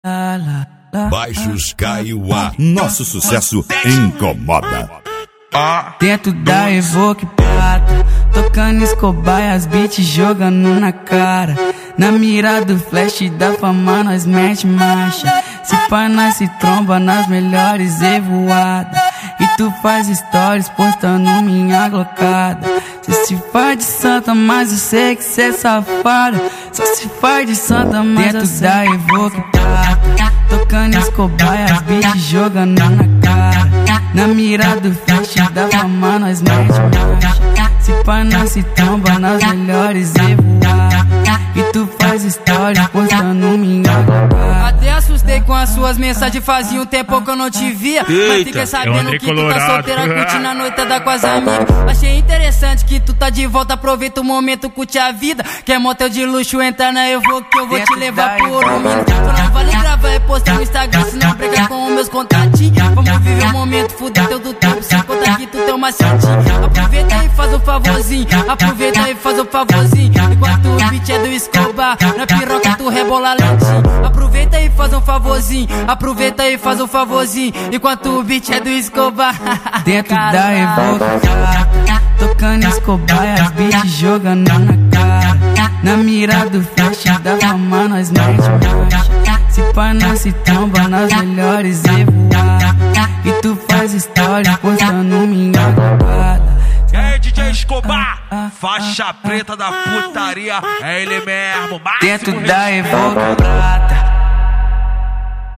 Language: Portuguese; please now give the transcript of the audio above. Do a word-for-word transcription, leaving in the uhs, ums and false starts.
Baixos Kaiowá. Nosso sucesso incomoda. Dentro da Evoque prata, tocando Escobar e as beats jogando na cara. Na mira do flash da fama nós mete marcha. Se pá nós se tromba nas melhores evoadas. E tu faz stories postando minha glocada. Cê se faz de santa, mas eu sei que cê é safada. Só se faz de santa, mas dentro da Evoque prata, tocando Escobar e as beats jogando na cara. Na mira do flash da fama nós mete marcha. Se pá nós se tromba nas melhores evoadas. E tu faz stories postando minha glocada. Até assustei com as suas mensagens, fazia um tempo que eu não te via. Eita, mas fiquei sabendo que tu tá solteira, curtindo a noitada com as amigas. Achei interessante que tu tá de volta, aproveita o momento, curte a vida. Quer motel de luxo, entra na Evoque que eu vou te levar por um minuto. Só não vale gravar e postar no Instagram, se não brigar com os meus contatinhos. Vamos viver o momento, fuder teu do tempo, sem contar que tu tem uma macetinho. Aproveita e faz o favorzinho, aproveita e faz o favorzinho. Enquanto o beat é do Escobar, na piroca tu rebola lentinho. Aproveita e faz um favorzinho, aproveita e faz um favorzinho. Enquanto o beat é do Escobar. Dentro da Evoque prata, tocando Escobar e as beats jogando na cara. Na mira do flash da fama nós mete marcha. Se pá nós se tromba nas melhores evoadas. E tu faz stories postando minha glocada. E aí, D J Escobar, faixa preta da putaria, é ele mesmo. Dentro da Evoque prata,